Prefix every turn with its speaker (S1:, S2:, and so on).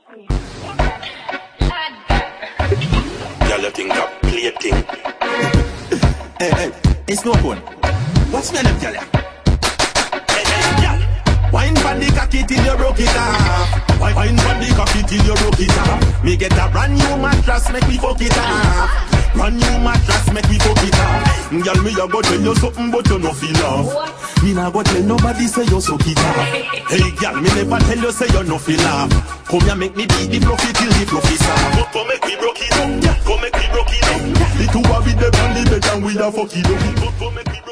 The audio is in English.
S1: Girl, you think that play thing?
S2: Hey, it's no fun. What's my name, girl? Hey, girl. Wine from the cocky till you broke it off. Wine from the cocky till you broke it off. Me get a brand new mattress, make me fuck it off. Brand new mattress, make me fuck it off. Girl, me a go tell you something, but you no feel off. Me nah go tell nobody say you suck it off. Hey, girl, me never tell you say you no feel off. Come here, make me beat the fluffy till the fluffy soft. Come make me broke it up, come make me broke it up. The two of it, they on the bed and we a fuck it up. Come make me